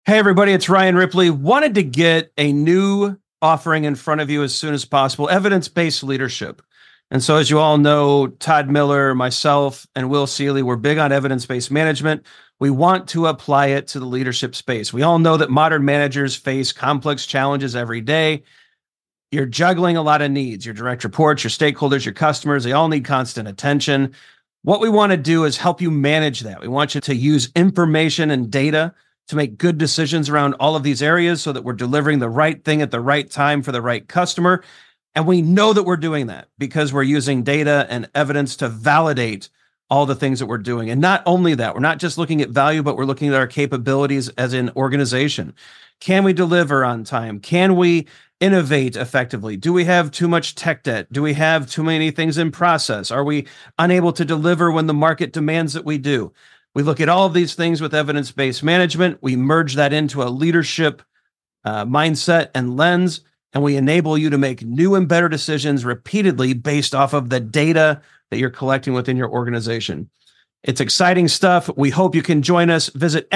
Hey, everybody, it's Ryan Ripley. Wanted to get a new offering in front of you as soon as possible, evidence-based leadership. And so, as you all know, Todd Miller, myself, and Will Seeley, we're big on evidence-based management. We want to apply it to the leadership space. We all know that modern managers face complex challenges every day. You're juggling a lot of needs, your direct reports, your stakeholders, your customers, they all need constant attention. What we want to do is help you manage that. We want you to use information and data to make good decisions around all of these areas so that we're delivering the right thing at the right time for the right customer. And we know that we're doing that because we're using data and evidence to validate all the things that we're doing. And not only that, we're not just looking at value, but we're looking at our capabilities as an organization. Can we deliver on time? Can we innovate effectively? Do we have too much tech debt? Do we have too many things in process? Are we unable to deliver when the market demands that we do? We look at all of these things with evidence-based management. We merge that into a leadership mindset and lens, and we enable you to make new and better decisions repeatedly based off of the data that you're collecting within your organization. It's exciting stuff. We hope you can join us. Visit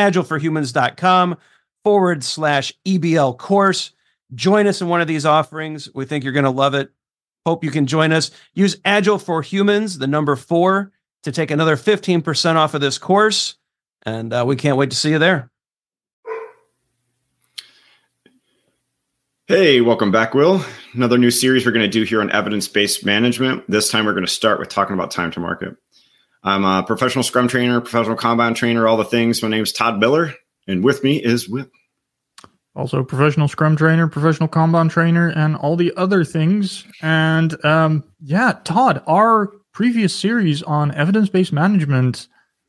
agileforhumans.com/EBL course. Join us in one of these offerings. We think you're going to love it. Hope you can join us. Use Agile for Humans, the number 4, to take another 15% off of this course. And we can't wait to see you there. Hey, welcome back, Will. Another new series we're going to do here on evidence-based management. This time we're going to start with talking about time to market. I'm a professional Scrum trainer, professional Kanban trainer, all the things. My name's Todd Miller, and with me is Will. Also professional Scrum trainer, professional Kanban trainer, and all the other things. And Todd, our previous series on evidence-based management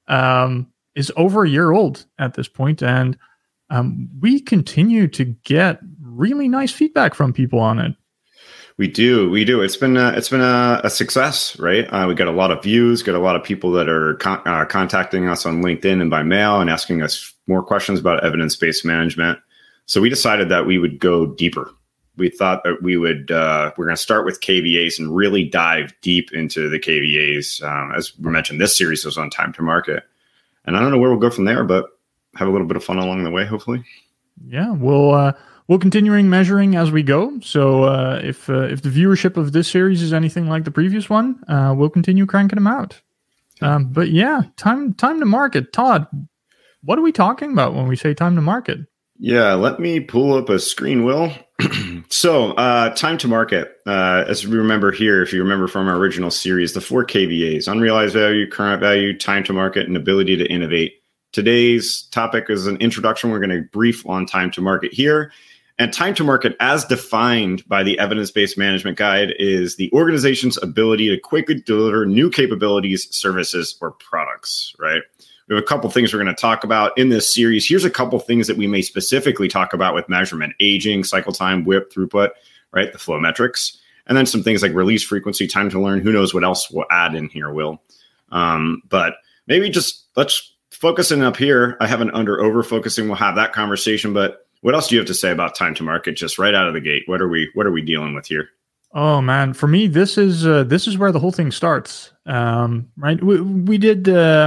is over a year old at this point, and we continue to get really nice feedback from people on it. We do. It's been a success, right? We got a lot of views, got a lot of people that are contacting us on LinkedIn and by mail and asking us more questions about evidence-based management. So we decided that we would go deeper. We thought that we're going to start with KVAs and really dive deep into the KVAs. As we mentioned, this series was on time to market. And I don't know where we'll go from there, but have a little bit of fun along the way, hopefully. Yeah, we'll continuing measuring as we go. So if the viewership of this series is anything like the previous one, we'll continue cranking them out. But yeah, time to market. Todd, what are we talking about when we say time to market? Yeah, let me pull up a screen, Will. So, time to market. As we remember here, if you remember from our original series, the 4 KVAs: unrealized value, current value, time to market, and ability to innovate. Today's topic is an introduction. We're going to brief on time to market here. And time to market, as defined by the Evidence-Based Management Guide, is the organization's ability to quickly deliver new capabilities, services, or products, right? We have a couple things we're going to talk about in this series. Here's a couple things that we may specifically talk about with measurement: aging, cycle time, WIP, throughput, right? The flow metrics. And then some things like release frequency, time to learn. Who knows what else we'll add in here, Will. But maybe just let's focus in up here. I haven't over focusing. We'll have that conversation. But what else do you have to say about time to market just right out of the gate? What are we dealing with here? Oh man, for me, this is where the whole thing starts. Right? We did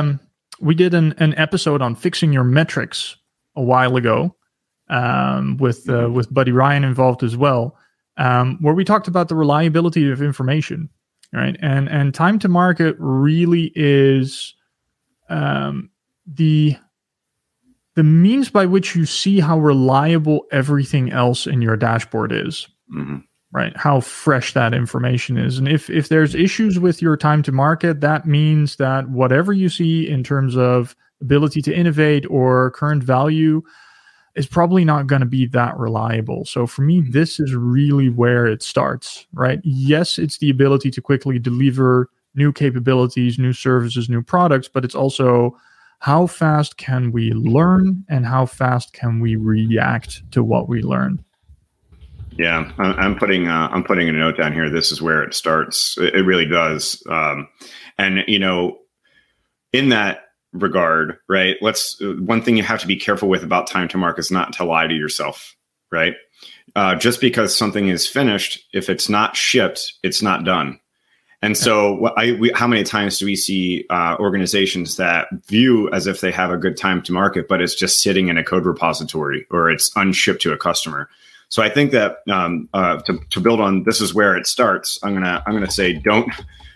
an episode on fixing your metrics a while ago, with Buddy Ryan involved as well, where we talked about the reliability of information, right? And time to market really is the means by which you see how reliable everything else in your dashboard is. Mm-hmm. Right, how fresh that information is. And if there's issues with your time to market, that means that whatever you see in terms of ability to innovate or current value is probably not going to be that reliable. So for me, this is really where it starts, right? Yes, it's the ability to quickly deliver new capabilities, new services, new products, but it's also how fast can we learn and how fast can we react to what we learn. Yeah, I'm putting a note down here. This is where it starts. It really does. And in that regard, right? One thing you have to be careful with about time to market is not to lie to yourself, right? Just because something is finished, if it's not shipped, it's not done. And so how many times do we see organizations that view as if they have a good time to market, but it's just sitting in a code repository or it's unshipped to a customer? So I think that to build on, this is where it starts. I'm gonna say don't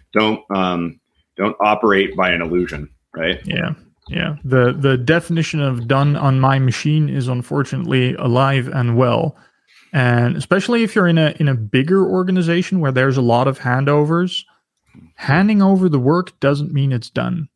operate by an illusion, right? Yeah. The definition of done on my machine is unfortunately alive and well, and especially if you're in a bigger organization where there's a lot of handovers. Handing over the work doesn't mean it's done.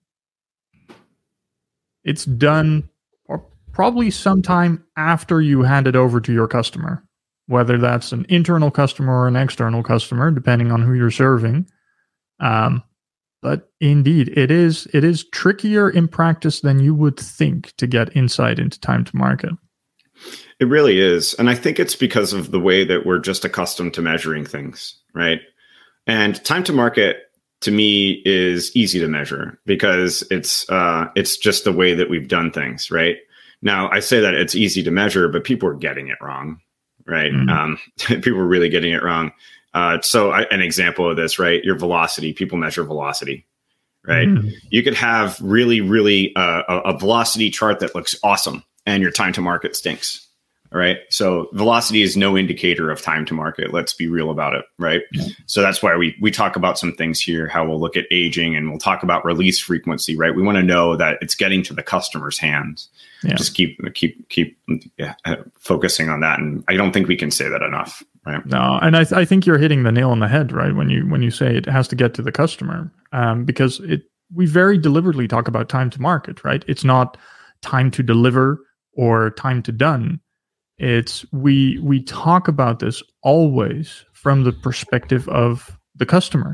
It's done probably sometime after you hand it over to your customer, whether that's an internal customer or an external customer, depending on who you're serving. But indeed, it is trickier in practice than you would think to get insight into time to market. It really is. And I think it's because of the way that we're just accustomed to measuring things, right? And time to market, to me, is easy to measure because it's just the way that we've done things, right? Now, I say that it's easy to measure, but people are getting it wrong, right? People are really getting it wrong. An example of this, right? Your velocity. People measure velocity, right? You could have really a velocity chart that looks awesome, and your time to market stinks. All right. So velocity is no indicator of time to market. Let's be real about it. Right. So that's why we talk about some things here, how we'll look at aging and we'll talk about release frequency. Right. We want to know that it's getting to the customer's hands. Yeah. Just keep focusing on that. And I don't think we can say that enough. Right. No. And I think you're hitting the nail on the head, right? When you say it has to get to the customer, because we very deliberately talk about time to market, right? It's not time to deliver or time to done. It's we talk about this always from the perspective of the customer,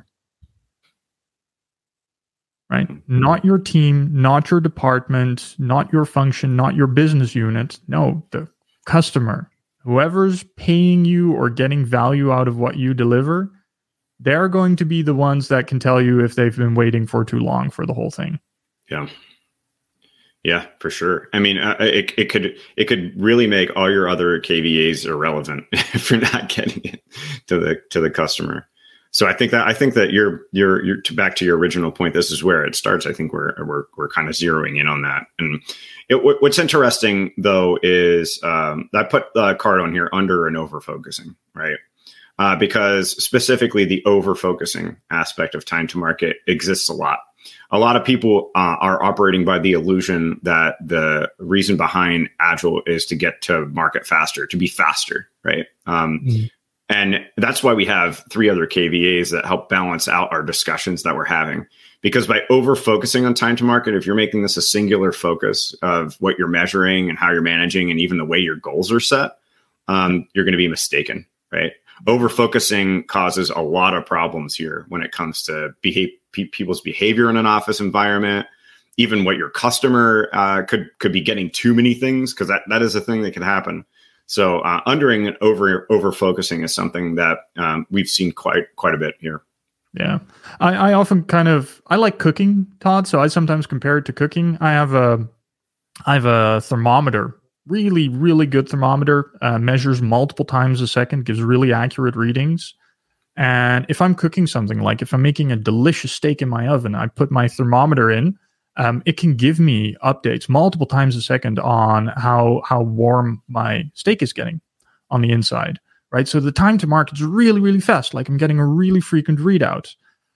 right? Not your team, not your department, not your function, not your business unit. No, the customer, whoever's paying you or getting value out of what you deliver, they're going to be the ones that can tell you if they've been waiting for too long for the whole thing. Yeah. Yeah, for sure. I mean, it could really make all your other KVAs irrelevant if you're not getting it to the customer. So I think that you're back to your original point. This is where it starts. I think we're kind of zeroing in on that. And what's interesting though is I put the card on here, under and over focusing, right? Because specifically the over focusing aspect of time to market exists a lot. A lot of people are operating by the illusion that the reason behind Agile is to get to market faster, to be faster, right? And that's why we have 3 other KVAs that help balance out our discussions that we're having. Because by over-focusing on time to market, if you're making this a singular focus of what you're measuring and how you're managing and even the way your goals are set, you're going to be mistaken, right? Over-focusing causes a lot of problems here when it comes to people's behavior in an office environment, even what your customer could be getting too many things, because that is a thing that can happen. So undering and over focusing is something that we've seen quite a bit here. Yeah, I often I like cooking, Todd. So I sometimes compare it to cooking. I have a thermometer, really, really good thermometer, measures multiple times a second, gives really accurate readings. And if I'm cooking something, like if I'm making a delicious steak in my oven, I put my thermometer in. It can give me updates multiple times a second on how warm my steak is getting on the inside, right? So the time to market is really, really fast. Like I'm getting a really frequent readout.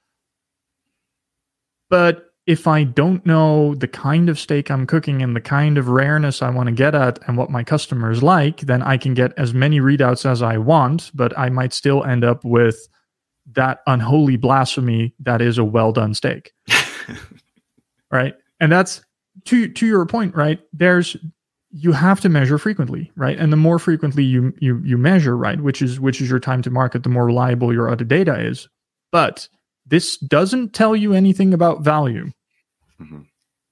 But if I don't know the kind of steak I'm cooking and the kind of rareness I want to get at and what my customers like, then I can get as many readouts as I want, but I might still end up with that unholy blasphemy that is a well-done steak. Right? And that's to your point, right? You have to measure frequently, right? And the more frequently you measure, right, which is your time to market, the more reliable your other data is. But this doesn't tell you anything about value. Mm-hmm.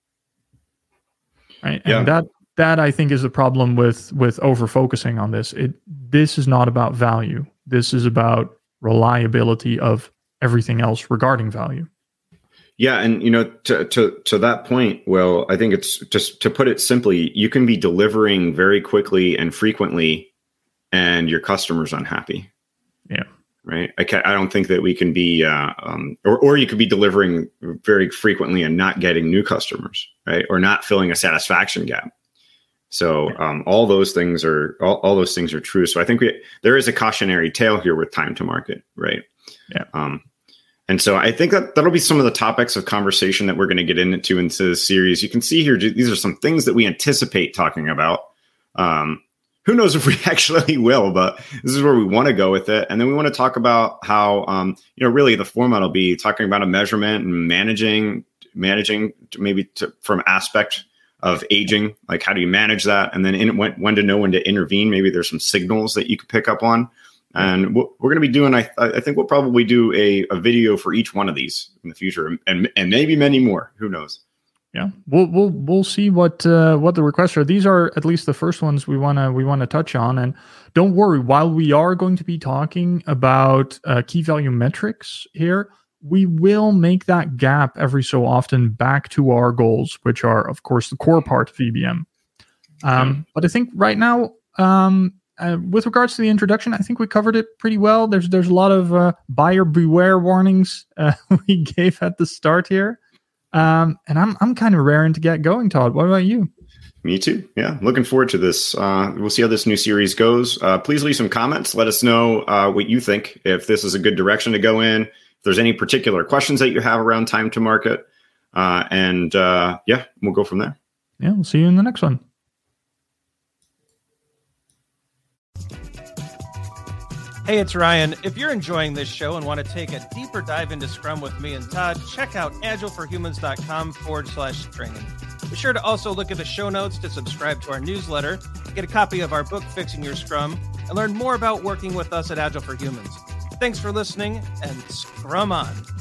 Right? And yeah. that I think is the problem with over focusing on this. This is not about value. This is about reliability of everything else regarding value. Yeah, and to that point, Will, I think it's just to put it simply, you can be delivering very quickly and frequently, and your customer's unhappy. Yeah. right? I don't think that we can be, or you could be delivering very frequently and not getting new customers, right? Or not filling a satisfaction gap. So all those things are true. So I think there is a cautionary tale here with time to market, right? Yeah. And so I think that'll be some of the topics of conversation that we're going to get into this series. You can see here, these are some things that we anticipate talking about. Who knows if we actually will, but this is where we want to go with it. And then we want to talk about how, really the format will be talking about a measurement and managing maybe from aspect of aging, like how do you manage that? And then when to know when to intervene. Maybe there's some signals that you could pick up on. And what we're going to be doing, I think we'll probably do a video for each one of these in the future, and maybe many more. Who knows? Yeah, we'll see what the requests are. These are at least the first ones we wanna touch on. And don't worry, while we are going to be talking about key value metrics here, we will make that gap every so often back to our goals, which are of course the core part of VBM. But I think right now, with regards to the introduction, I think we covered it pretty well. There's a lot of buyer beware warnings we gave at the start here. And I'm kind of raring to get going, Todd. What about you? Me too. Yeah. Looking forward to this. We'll see how this new series goes. Please leave some comments. Let us know what you think, if this is a good direction to go in, if there's any particular questions that you have around time to market. And we'll go from there. Yeah. We'll see you in the next one. Hey, it's Ryan. If you're enjoying this show and want to take a deeper dive into Scrum with me and Todd, check out agileforhumans.com/training. Be sure to also look at the show notes to subscribe to our newsletter, get a copy of our book, Fixing Your Scrum, and learn more about working with us at Agile for Humans. Thanks for listening, and Scrum on.